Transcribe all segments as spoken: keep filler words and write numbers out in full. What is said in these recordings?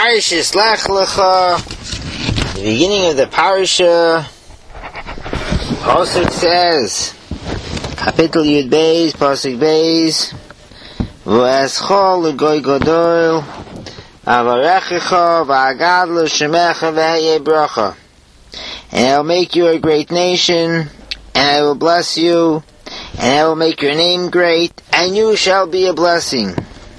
Parashas Lech Lecha, the beginning of the parasha, Pasuk says, Kapitel Yud Beis, Pasuk Beis, V'eschol l'goy gadol, Avarechecha v'agadlu shemecha v'heye bracha. And I will make you a great nation, and I will bless you, and I will make your name great, and you shall be a blessing.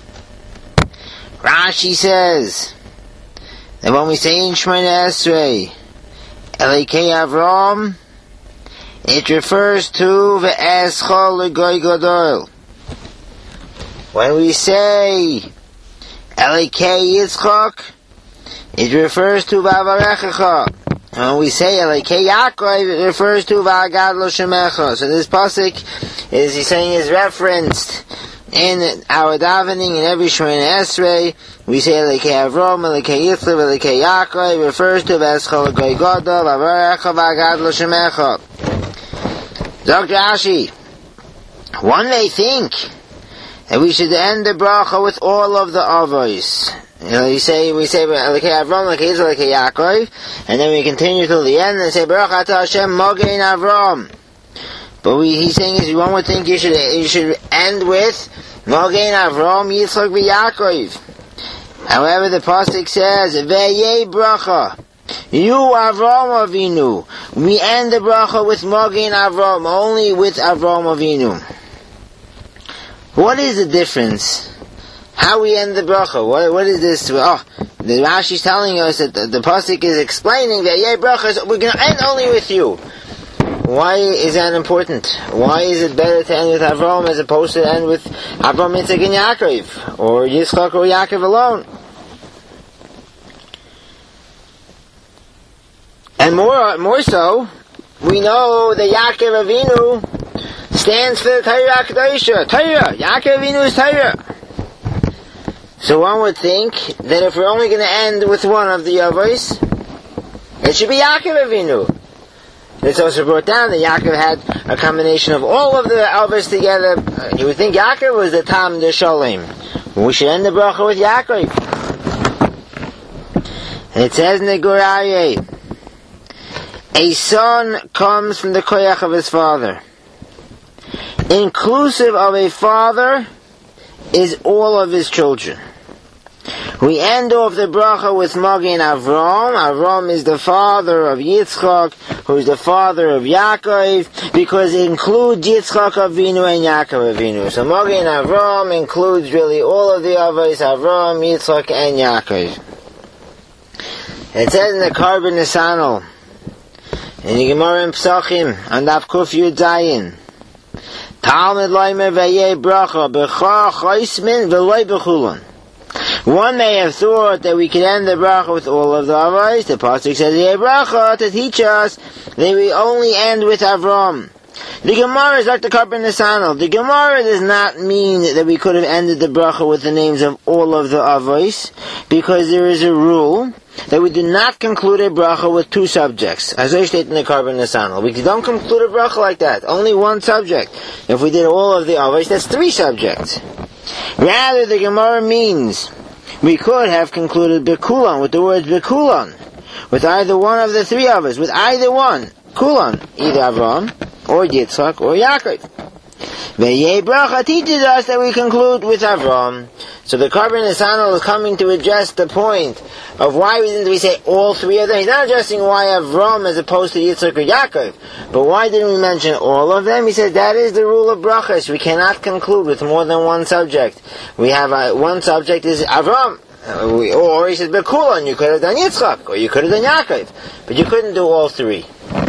Rashi says that when we say in Shemona Esrei, Elikei Avram, it refers to V'eschol l'goy gadol. When we say Elikei Yitzchak, it refers to V'avarechecha. And when we say Elikei Yaakov, it refers to V'agadlo Shemecha. So this pasuk is, he's saying, is referenced in our davening in every Shemona Esrei. We say Elikei Avram, Elikei Yitzchak, Elikei Yaakov. It refers to V'eschol l'goy gadol, V'avarechecha, V'agadlo Shemecha. Doctor Ashi, one may think that we should end the bracha with all of the avos. You know, you say, we say, Elikei Avram, Elikei Yitzchak, Elikei Yaakov, and then we continue till the end and say, Baruch Atah Hashem Mogein Avram. But we, he's saying is, one would think you should, you should end with Mogein Avram, Yitzchak, Yaakov. However, the pasuk says, V'yei bracha. You Avram Avinu. We end the bracha with Mogein Avram, only with Avram Avinu. What is the difference? How we end the bracha? What, what is this? Oh, the Rashi is telling us that the, the pasuk is explaining that yeah, bracha, we're going to end only with you. Why is that important? Why is it better to end with Avram as opposed to end with Avram, Yitzchak, and Yaakov, or Yitzchak or Yaakov alone? And more, more so, we know that Yaakov Avinu stands for the Torah Kedosha. Torah. Yaakov Avinu is Torah. So one would think that if we're only going to end with one of the avos, it should be Yaakov Avinu. It's also brought down that Yaakov had a combination of all of the avos together. You would think Yaakov was the Tam de Shalom. We should end the bracha with Yaakov. And it says in the Gur Aryeh, a son comes from the koyach of his father. Inclusive of a father is all of his children. We end off the bracha with Mogein Avram. Avram is the father of Yitzchak, who is the father of Yaakov, because it includes Yitzchak Avinu and Yaakov Avinu. So Mogein Avram includes really all of the avos, Avram, Yitzchak, and Yaakov. It says in the Karban Nesanel, in the Gemara in Pesachim, on Daf Kuf Yud Zayin, Talmud Leimer V'yei Bracha B'cha Chaismin V'loi B'chulon. One may have thought that we could end the bracha with all of the avos. The pasuk says V'yei Bracha to teach us that we only end with Avram. The Gemara is like the Karban Nesanel. The Gemara does not mean that we could have ended the bracha with the names of all of the avos, because there is a rule that we do not conclude a bracha with two subjects, as I state in the Karban Nesanel. We don't conclude a bracha like that. Only one subject. If we did all of the avos, that's three subjects. Rather, the Gemara means we could have concluded Bekulan with the words Bekulan, with either one of the three avos, with either one, Kulan, either Avram, or Yitzchak, or Yaakov. V'yei bracha teaches us that we conclude with Avram. So the Karban Nesanel is coming to address the point of why we didn't we say all three of them. He's not addressing why Avram as opposed to Yitzchak or Yaakov, but why didn't we mention all of them? He says that is the rule of brachas. We cannot conclude with more than one subject. We have a, one subject is Avram, uh, we, or he says Bekulan, you could have done Yitzchak, or you could have done Yaakov, but you couldn't do all three.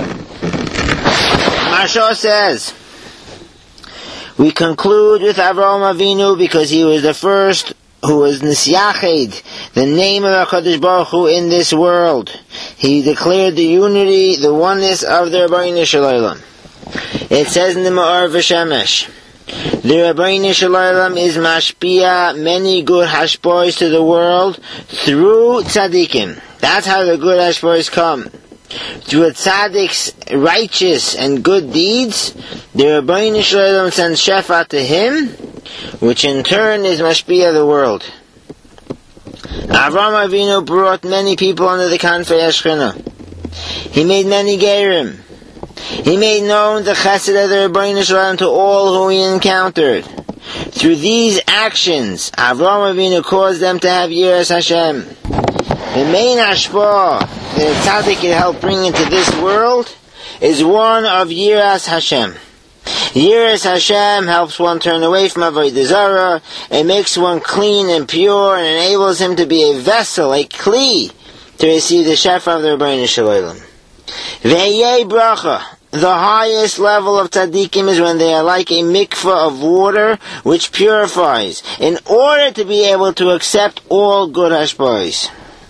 Marsha says, we conclude with Avraham Avinu because he was the first who was Nisyached, the name of HaKadosh Baruch Hu in this world. He declared the unity, the oneness of the Rabbeinu Shalom. It says in the Ma'or V'Shemesh, the Rabbeinu Shalom is mashpia many good hashbois to the world through tzaddikim. That's how the good hashbois come. Through a tzaddik's righteous and good deeds, the Rabbeinu Shalom sends Shefa to him, which in turn is mashpia the world. Avram Avinu brought many people under the Kanfei Shechina. He made many Gerim. He made known the Chesed of the Rebbeinu Shalom to all who he encountered. Through these actions, Avram Avinu caused them to have Yiras Hashem. The main Hashpah that a tzaddik can help bring into this world is one of Yiras Hashem. Yiras Hashem helps one turn away from Avodah Zarah. It makes one clean and pure and enables him to be a vessel, a kli, to receive the Shefa of the Rebbeinu Shalom. Ve'yei bracha. The highest level of tzaddikim is when they are like a mikveh of water which purifies, in order to be able to accept all good hashpahs.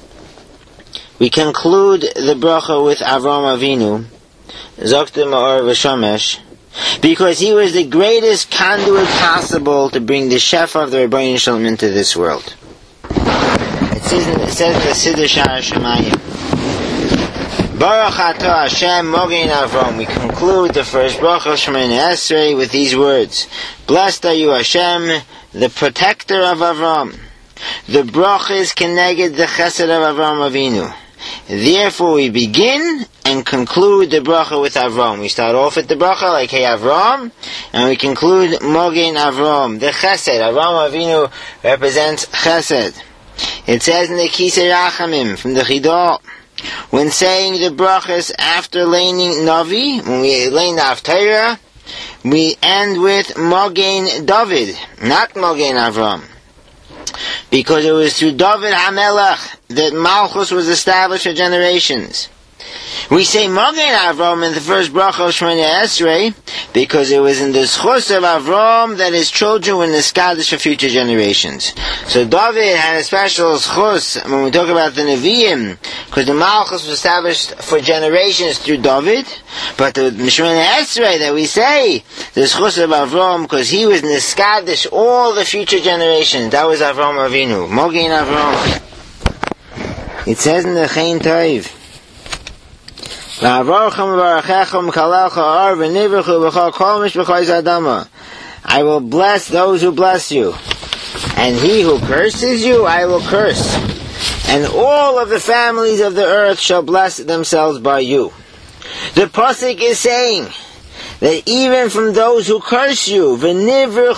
We conclude the bracha with Avram Avinu, Zokta Ma'or V'Shomesh, because he was the greatest conduit possible to bring the Shefa of the Rebbeinu Shalom into this world. It says in, it says in the Siddur Sha'ar Shemayim, Baruch Atah Hashem Mogen Avram. We conclude the first bracha of Shemoneh Esrei with these words: Blessed are you, Hashem, the protector of Avram. The bracha is connected the Chesed of Avram Avinu. Therefore, we begin and conclude the bracha with Avram. We start off with the bracha like Hey Avram, and we conclude Mogen Avram. The Chesed, Avram Avinu represents Chesed. It says in the Kisei Rachamim from the Chidah, when saying the brachas after laning Navi, when we lane the Haftarah, we end with Mogen David, not Mogen Avram. Because it was through David HaMelech that Malchus was established for generations. We say Mogen Avram in the first bracha of Shemoneh Esrei because it was in the schus of Avram that his children were neskadish for future generations. So David had a special schus when we talk about the Nevi'im, because the Malchus was established for generations through David, but the Shemoneh Esrei that we say, the schus of Avram, because he was neskadish all the future generations. That was Avram Avinu, Mogen Avram. It says in the Chaim Tov, I will bless those who bless you, and he who curses you, I will curse. And all of the families of the earth shall bless themselves by you. The pasuk is saying that even from those who curse you, there will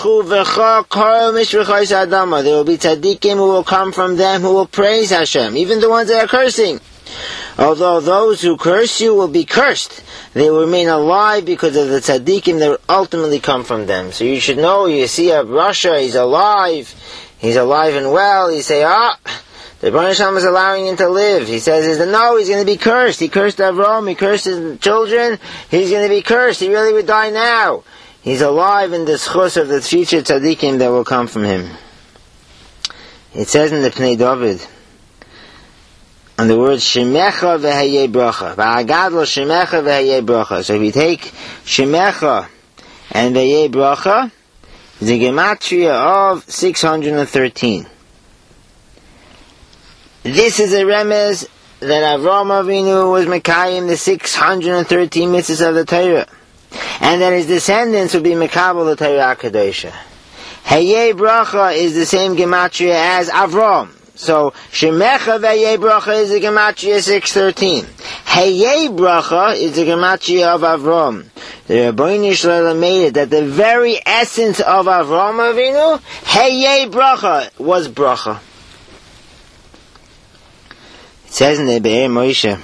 be tzaddikim who will come from them who will praise Hashem, even the ones that are cursing. Although those who curse you will be cursed, they will remain alive because of the tzaddikim that will ultimately come from them. So you should know, you see a Rasha, he's alive, he's alive and well, you say, ah, the Rebbeinu Shalom is allowing him to live. He says, no, he's going to be cursed. He cursed Avram, he cursed his children, he's going to be cursed, he really would die now. He's alive in the schus of the future tzaddikim that will come from him. It says in the Pnei David, on the word Shemecha v'hayei bracha. V'agadlo Shemecha v'hayei bracha. So if you take Shemecha and v'hayei bracha, the gematria of six hundred thirteen. This is a remez that Avram Avinu was Mekayim the six hundred thirteen mitzvahs of the Torah, and that his descendants would be Mekabel the Torah HaKadosha. Hayei bracha is the same gematria as Avram. So, Shemecha v'Hayei bracha is the gematria six thirteen. Hayei bracha is the gematria of Avram. The Rebbeinu Shalom made it that the very essence of Avram Avinu, Hayei bracha, was bracha. It says in the Be'er Moshe,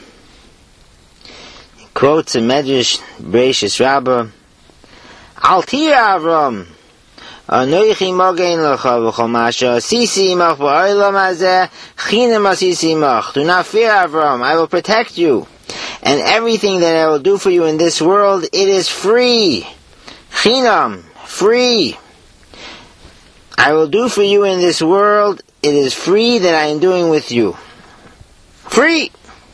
it quotes a Medrash Bereishis Rabbah, Al tira Avram, Anoichi mogein lecha v'chol masha asisi imach ba'olam hazeh chinam asisi imach. Do not fear, Avram, I will protect you, and everything that I will do for you in this world, it is free. Chinam, free. I will do for you in this world, it is free that I am doing with you. Free.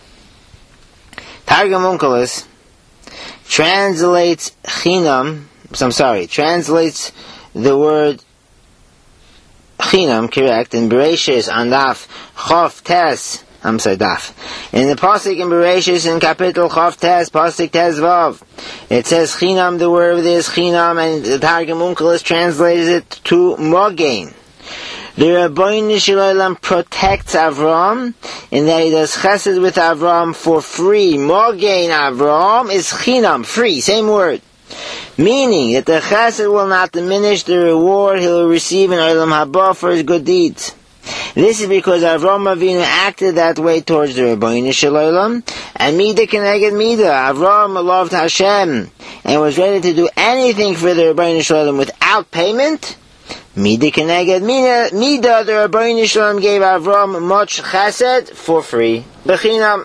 Targum Onkelos translates chinam, I'm sorry, translates the word chinam, correct, in Bereishis on Daf Chof Tes, I'm sorry, Daf. In the pasuk in Bereishis in Kapitel Chof Tes, pasuk Tes Vav, it says chinam, the word is chinam, and the Targum Onkelos translates it to mogein. The Rebbeinu Shel Olam protects Avram in that he does chesed with Avram for free. Mogein Avram is chinam, free, same word. Meaning that the chesed will not diminish the reward he will receive in Olam Haba for his good deeds. This is because Avram Avinu acted that way towards the Rebbeinu Shel Olam, and Mida Keneged Mida. Avram loved Hashem and was ready to do anything for the Rebbeinu Shel Olam without payment. Mida Keneged Mida, Mida, the Rebbeinu Shel Olam gave Avram much chesed for free. Bechinam.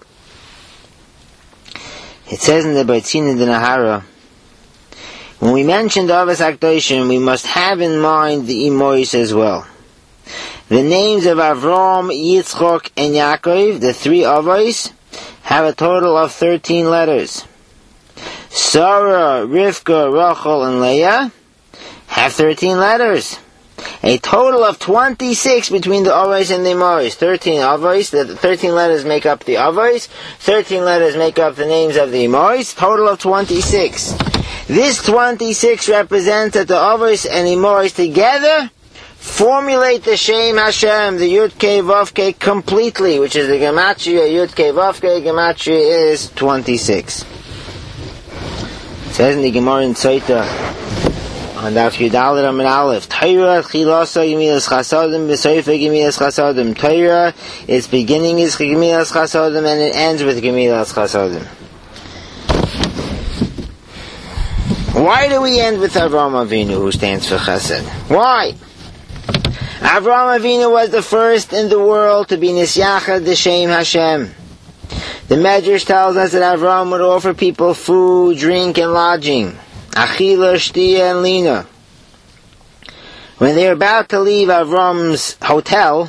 It says in the Beitzin de Nahara, when we mention the Avos HaKdoshim, we must have in mind the Imois as well. The names of Avram, Yitzchok, and Yaakov, the three Avos, have a total of thirteen letters. Sarah, Rivka, Rachel, and Leah have thirteen letters. A total of twenty-six between the Avos and the Imois. thirteen Avos, the thirteen letters make up the Avos, thirteen letters make up the names of the Imois, total of twenty-six. This twenty-six represents that the Avos and Imois together formulate the Shem Hashem, the Yud Kei Vav Kei completely, which is the Gematria. Yud Kei Vav Kei Gematria is twenty-six. It says in the Gemara in Tzoita on Daf Yudalid Amid Aleph, Torah Chilasa Gemilas Chasadim B'Soifa Gemilas Chasadim. Torah, its beginning is Gemilas Chasadim and it ends with Gemilas Chasadim. Why do we end with Avram Avinu, who stands for Chesed? Why? Avram Avinu was the first in the world to be Nisyachad D'Shem Hashem. The Medrash tells us that Avram would offer people food, drink, and lodging. Achila, Shtia, and Lina. When they were about to leave Avram's hotel,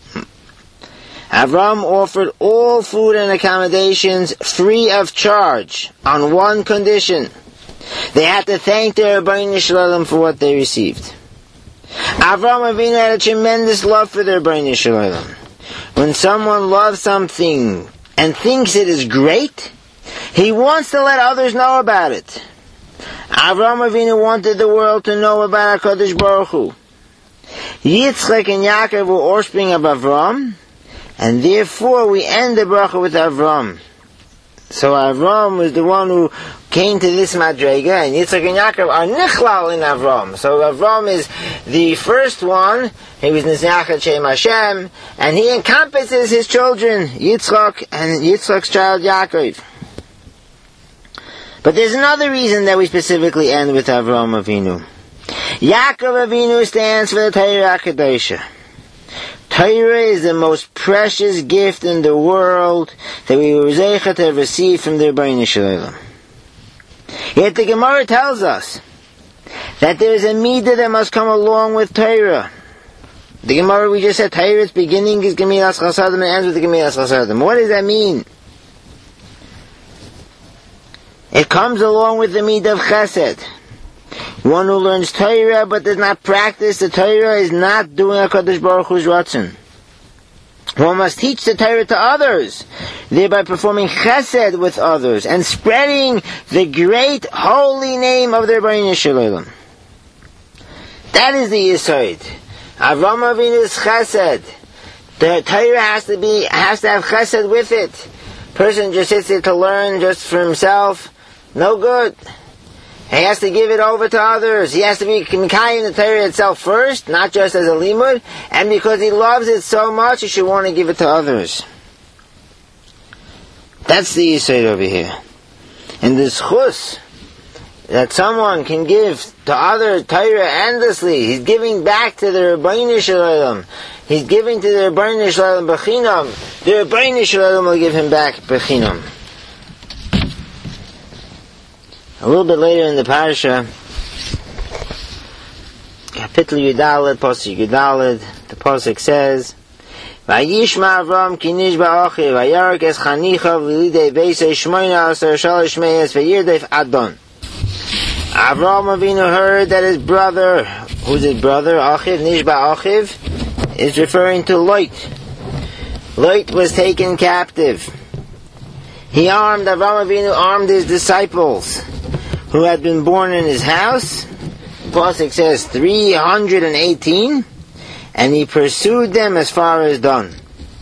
Avram offered all food and accommodations free of charge, on one condition. They had to thank their Rebbeinu Shel Olam for what they received. Avram Avinu had a tremendous love for their Rebbeinu Shel Olam. When someone loves something and thinks it is great, he wants to let others know about it. Avram Avinu wanted the world to know about HaKadosh Baruch Hu. Yitzchak and Yaakov were offspring of Avram, and therefore we end the bracha with Avram. So Avram was the one who came to this Madrega, and Yitzchak and Yaakov are Nichlal in Avram. So Avram is the first one. He was Nisyachad Shem Hashem, and he encompasses his children, Yitzchak and Yitzchak's child Yaakov. But there's another reason that we specifically end with Avram Avinu. Yaakov Avinu stands for the Torah HaKadosha. Torah is the most precious gift in the world that we were zeicha to have received from the Rebbeinu Shel Olam. Yet the Gemara tells us that there is a midah that must come along with Torah. The Gemara we just said, Torah's beginning is Gemilas Chasadim and ends with the Gemilas Chasadim. What does that mean? It comes along with the midah of Chesed. One who learns Torah but does not practice the Torah is not doing HaKadosh Baruch Hu's Ratzon. One must teach the Torah to others, thereby performing Chesed with others and spreading the great holy name of the Rebbeinu Shel Olam. That is the Yesod. Avram Avinu's Chesed. The Torah has to be has to have Chesed with it. Person just sits there to learn just for himself, no good. He has to give it over to others. He has to be Mikayim the Torah itself first, not just as a limud. And because he loves it so much, he should want to give it to others. That's the Yisod over here. And this chus that someone can give to other Torah endlessly, he's giving back to the Rebbeinu Shel Olam. He's giving to the Rebbeinu Shel Olam b'chinam. The Rebbeinu Shel Olam will give him back b'chinam. A little bit later in the parasha, Kapitel Yudaled, Pasuk Yudaled, the Pasuk says, Vayishma Avram ki nishba achiv, vayarak es chanichav lilidei beisei shmoina asar shalosh meyes vayirdeif adon. Avram Avinu heard that his brother, who's his brother, Achiv, Nishba Achiv, is referring to Lot. Lot was taken captive. He armed, Avram Avinu armed his disciples, who had been born in his house. The Pasuk says three hundred eighteen, and he pursued them as far as Dan.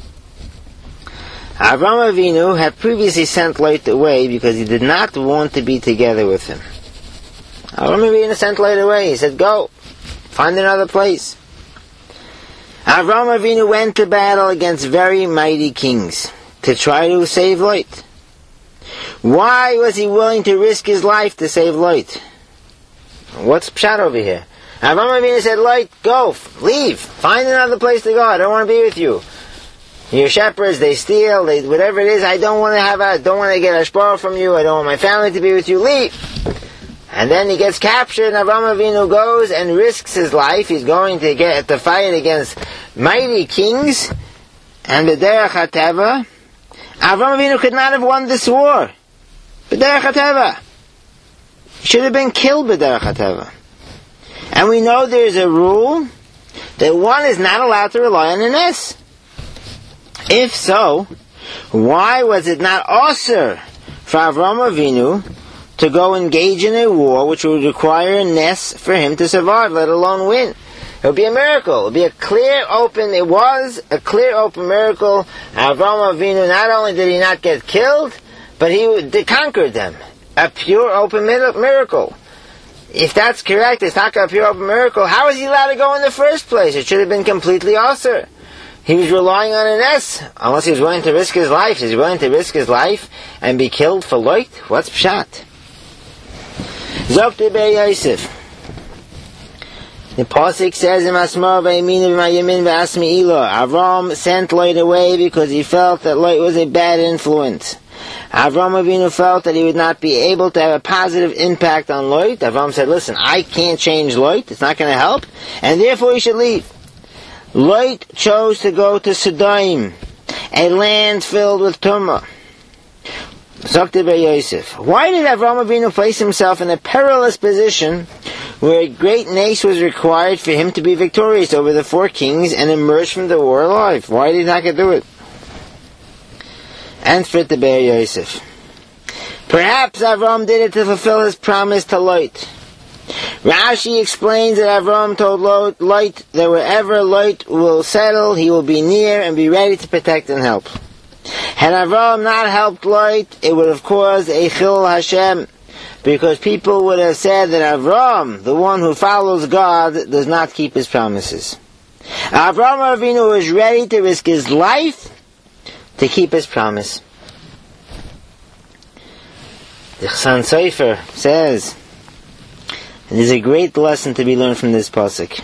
Avram Avinu had previously sent Lot away because he did not want to be together with him. Avram Avinu sent Lot away. He said, go, find another place. Avram Avinu went to battle against very mighty kings to try to save Lot. Why was he willing to risk his life to save Lot? What's pshat over here? Avram Avinu said, Lot, go, leave, find another place to go. I don't want to be with you. Your shepherds, they steal, they, whatever it is, I don't want to have a, don't want to get a shpar from you, I don't want my family to be with you, leave. And then he gets captured, and Avram Avinu goes and risks his life. He's going to get to fight against mighty kings, and b'derech hateva, Avram Avinu could not have won this war. B'derech hateva. He should have been killed b'derech hateva. And we know there's a rule that one is not allowed to rely on an S. If so, why was it not osur for Avram Avinu to go engage in a war which would require a ness for him to survive, let alone win? It would be a miracle. It would be a clear, open, it was a clear, open miracle. Avram Avinu, not only did he not get killed, but he conquered them. A pure, open miracle. If that's correct, it's not a pure, open miracle, how is he allowed to go in the first place? It should have been completely osur. He was relying on an S, unless he was willing to risk his life. He's willing to risk his life and be killed for Lot? What's pshat? Zokte Ber Yosef. The pasuk says, Avram sent Lot away because he felt that Lot was a bad influence. Avram Avinu felt that he would not be able to have a positive impact on Lot. Avram said, listen, I can't change Lot, it's not going to help, and therefore he should leave. Lot chose to go to Sodom, a land filled with tumah. Zokte Ber Yosef. Why did Avram Avinu place himself in a perilous position where a great nace was required for him to be victorious over the four kings and emerge from the war alive? Why did he not get do it? Answer to Ber Yosef. Perhaps Avram did it to fulfill his promise to Lot. Rashi explains that Avram told Lot, Lot that wherever Lot will settle, he will be near and be ready to protect and help. Had Avram not helped Lot, it would have caused a chil Hashem, because people would have said that Avram, the one who follows God, does not keep his promises. Avram Avinu was ready to risk his life to keep his promise. The Chasan Sofer says, and there's a great lesson to be learned from this pasuk.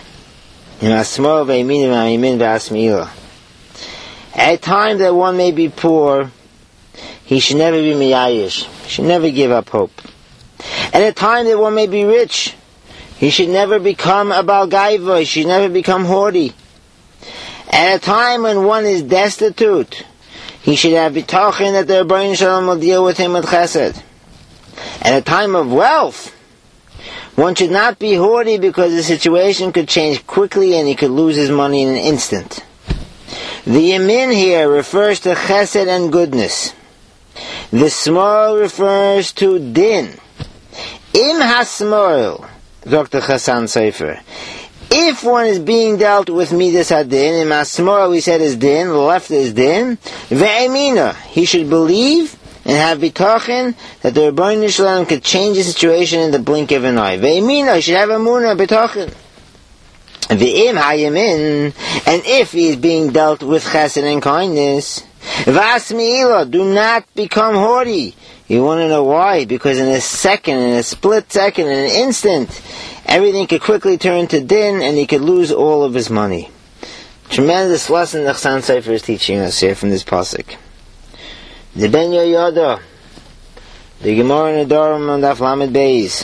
At a time that one may be poor, he should never be miyayish. He should never give up hope. At a time that one may be rich, he should never become a bal gaiva. He should never become haughty. At a time when one is destitute, he should have bitachon that the Rebbeinu Shalom will deal with him with chesed. At a time of wealth, one should not be haughty because the situation could change quickly and he could lose his money in an instant. The yamin here refers to chesed and goodness. The small refers to din. Im hasmol, Doctor Chasan Sofer. If one is being dealt with midas hadin, im hasmol we said is din, the left is din, ve'emina, he should believe and have bitachon that the Rebbeinu Shalom could change the situation in the blink of an eye. Ve'emina, he should have emunah, bitachon. Ve'im hayamin, and if he is being dealt with chesed and kindness, v'asmi'ila, do not become haughty. You want to know why? Because in a second, in a split second, in an instant, everything could quickly turn to din and he could lose all of his money. Tremendous lesson the Chasan Sofer is teaching us here from this pasuk. The Ben Yoyada, the Gemara in the Dorim on Daf Lamed Beis.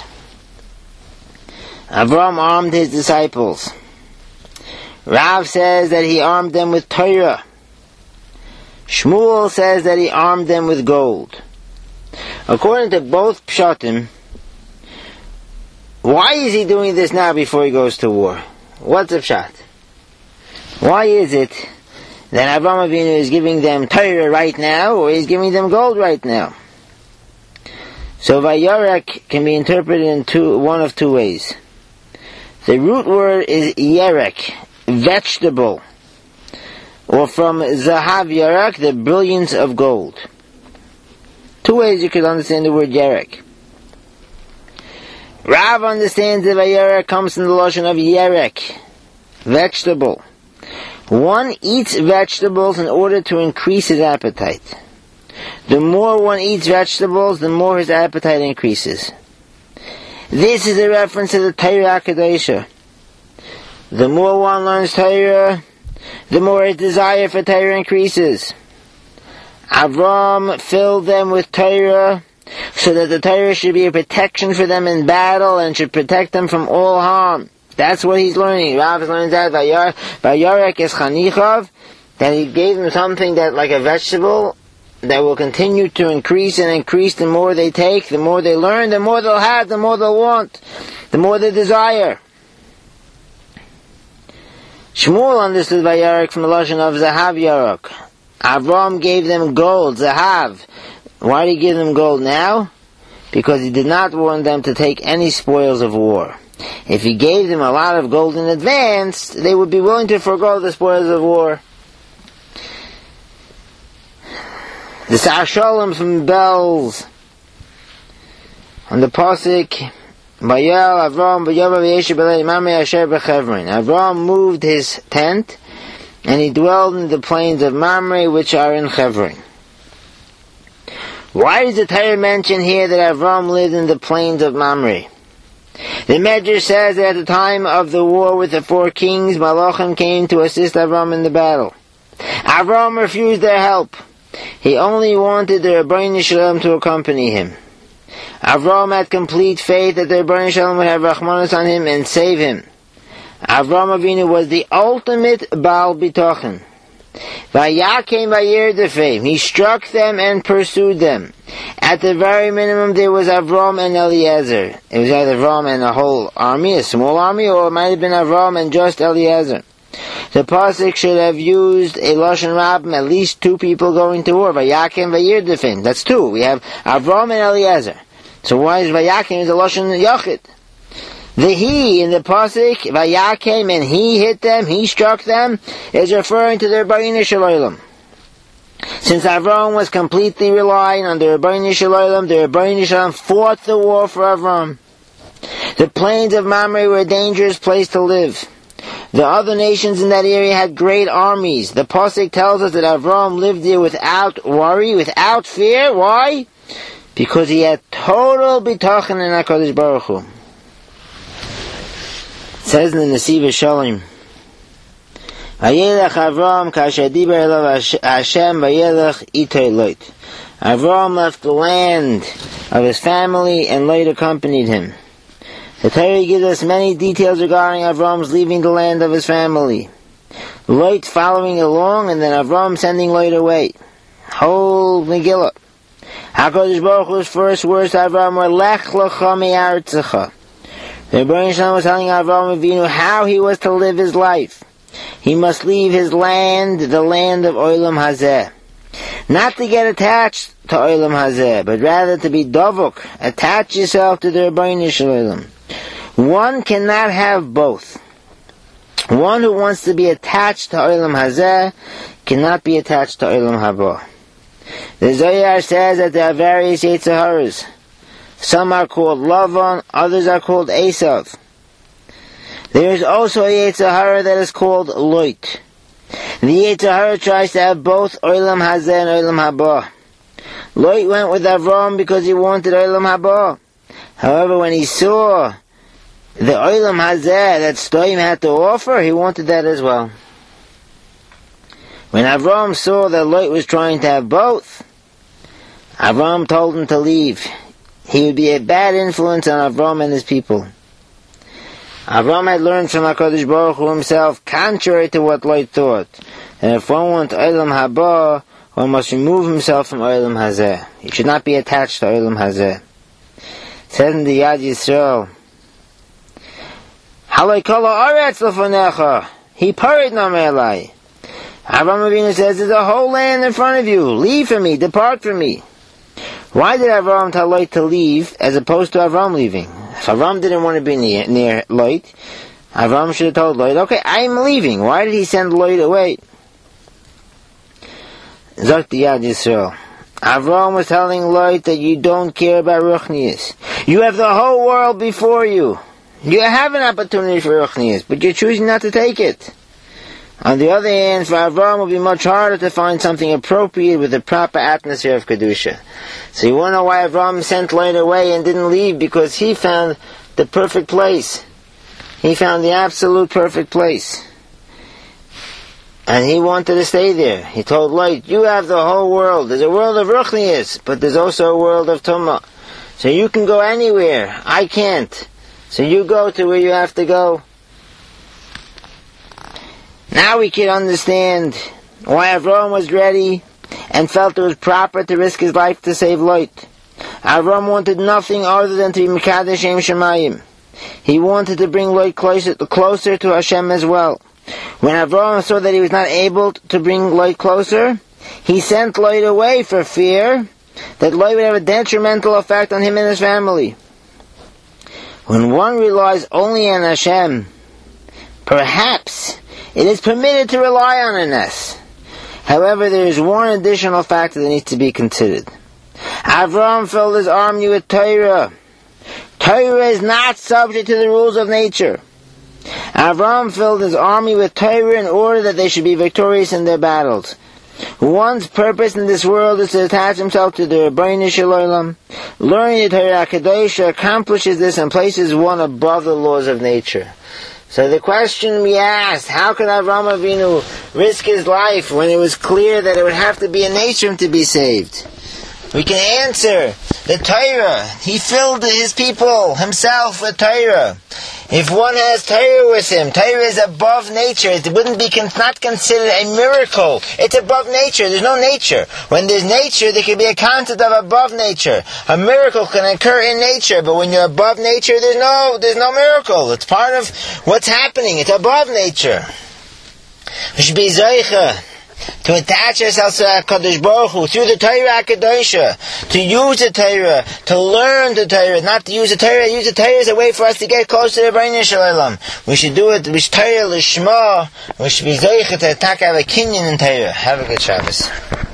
Avram armed his disciples. Rav says that he armed them with Torah. Shmuel says that he armed them with gold. According to both pshatim, why is he doing this now before he goes to war? What's the pshat? Why is it that Avraham Avinu is giving them Torah right now, or he's giving them gold right now? So Vayorek can be interpreted in two, one of two ways. The root word is yerek. vegetable, or from Zahav Yarak, the brilliance of gold. Two ways you could understand the word Yerek. Rav understands that Yerek comes from the Lashon of Yerek, vegetable. One eats vegetables in order to increase his appetite. The more one eats vegetables, the more his appetite increases. This is a reference to the Torah HaKadoshah. The more one learns Torah, the more his desire for Torah increases. Avram filled them with Torah so that the Torah should be a protection for them in battle and should protect them from all harm. That's what he's learning. Rav learns that by Yarek is Chanichav, that he gave them something that, like a vegetable, that will continue to increase and increase the more they take, the more they learn, the more they'll have, the more they'll want, the more they desire. Shmuel understood by Yarek from the Lashon of Zahav Yarok. Avram gave them gold, Zahav. Why did he give them gold now? Because he did not want them to take any spoils of war. If he gave them a lot of gold in advance, they would be willing to forego the spoils of war. The Sar Shalom from Bells, on the Pasuk, Bayal Avram Bayava V'yeshe B'lei Mamre Asher B'Chevron. Avram moved his tent, and he dwelled in the plains of Mamre, which are in Chevron. Why does the Torah mention here that Avram lived in the plains of Mamre? The Medrash says that at the time of the war with the four kings, Malachim came to assist Avram in the battle. Avram refused their help. He only wanted the Rebbeinu Shalom to accompany him. Avram had complete faith that the Rebbeinu Shalom would have Rachmanos on him and save him. Avram Avinu was the ultimate Baal Bitochen. Vayakem vayerdefim. He struck them and pursued them. At the very minimum, there was Avram and Eliezer. It was either Avram and a whole army, a small army, or it might have been Avram and just Eliezer. The pasuk should have used a lashon rabbim, at least two people going to war. Vayakem vayerdefim. That's two. We have Avram and Eliezer. So why is Vayakem the lashon yachid? The he in the pasuk, Vayakem, and he hit them, he struck them, is referring to the Rebbeinu Shalom. Since Avram was completely relying on the Rebbeinu Shalom, the Rebbeinu Shalom fought the war for Avram. The plains of Mamre were a dangerous place to live. The other nations in that area had great armies. The pasuk tells us that Avram lived there without worry, without fear. Why? Because he had total bitachon in HaKadosh Baruch Hu. It says in the Nesiva Shalom, Vayelech Avram kasher diber elav Hashem vayelech itay loit. Avram left the land of his family and Lot accompanied him. The Torah gives us many details regarding Avram's leaving the land of his family. Lot following along, and then Avram sending Lot away. Whole Megillah. HaKadosh Baruch Hu's first words to Avram were Lech lecha me'aretzecha. The Rebbeinu Shalom was telling Avram Avinu how he was to live his life. He must leave his land, the land of Olam Hazeh. Not to get attached to Olam Hazeh, but rather to be dovuk. Attach yourself to the Rebbeinu Shalom. One cannot have both. One who wants to be attached to Olam Hazeh cannot be attached to Olam Haba. The Zohar says that there are various Yetzer Haras. Some are called Lavan, others are called Esav. There is also a Yetzer Hara that is called Lot. The Yetzer Hara tries to have both Olam Hazeh and Olam Haba. Lot went with Avram because he wanted Olam Haba. However, when he saw the Olam Hazeh that Sdoim had to offer, he wanted that as well. When Avram saw that Lot was trying to have both, Avram told him to leave. He would be a bad influence on Avram and his people. Avram had learned from HaKadosh Baruch Hu himself, contrary to what Lot thought, that if one wants Olam Haba, one must remove himself from Olam Hazeh. He should not be attached to Olam Hazeh. It says in the Yad Yisrael, Haloi kol ha'aretz lefanecha, he parid namer elai. Avram Avinu says, there's a whole land in front of you. Leave from me, depart from me. Why did Avram tell Lot to leave as opposed to Avram leaving? If Avram didn't want to be near, near Lot, Avram should have told Lot, okay, I'm leaving. Why did he send Lot away? Zok the Yad Yisrael. Avram was telling Lot that you don't care about Ruchnius. You have the whole world before you. You have an opportunity for Ruchnius, but you're choosing not to take it. On the other hand, for Avram it will be much harder to find something appropriate with the proper atmosphere of Kedusha. So you want to know why Avram sent Lot away and didn't leave? Because he found the perfect place. He found the absolute perfect place. And he wanted to stay there. He told Lot, you have the whole world. There's a world of Ruchnius, but there's also a world of Tumah. So you can go anywhere. I can't. So you go to where you have to go. Now we can understand why Avram was ready and felt it was proper to risk his life to save Lot. Avram wanted nothing other than to be Mekadesh Shem Shemayim. He wanted to bring Lot closer, closer to Hashem as well. When Avram saw that he was not able to bring Lot closer, he sent Lot away for fear that Lot would have a detrimental effect on him and his family. When one relies only on Hashem, perhaps it is permitted to rely on a nes. However, there is one additional factor that needs to be considered. Avram filled his army with Torah. Torah is not subject to the rules of nature. Avram filled his army with Torah in order that they should be victorious in their battles. One's purpose in this world is to attach himself to the Rebbeinu Shalom. Learning the Torah HaKadosh accomplishes this and places one above the laws of nature. So the question we asked, how could Avram Avinu risk his life when it was clear that it would have to be in nature to be saved? We can answer, the Torah. He filled his people, himself, with Torah. If one has Torah with him, Torah is above nature. It wouldn't be con- not considered a miracle. It's above nature. There's no nature. When there's nature, there can be a concept of above nature. A miracle can occur in nature, but when you're above nature, there's no there's no miracle. It's part of what's happening. It's above nature. We should be Zoicha to attach ourselves to HaKadosh Baruch Hu through the Torah HaKadosh, to use the Torah, to learn the Torah, not to use the Torah. Use the Torah as a way for us to get close to the Rebbeinu Shalom. We should do it with Torah Lishma. We should be Zoicha to attack our kinyan in Torah. Have a good Shabbos.